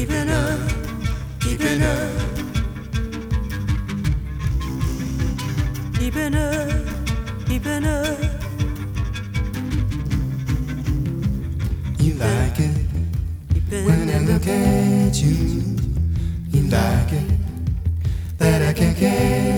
keeping up, keeping up, keeping up, keeping up. You like it when I look at you. You like it that I can't care.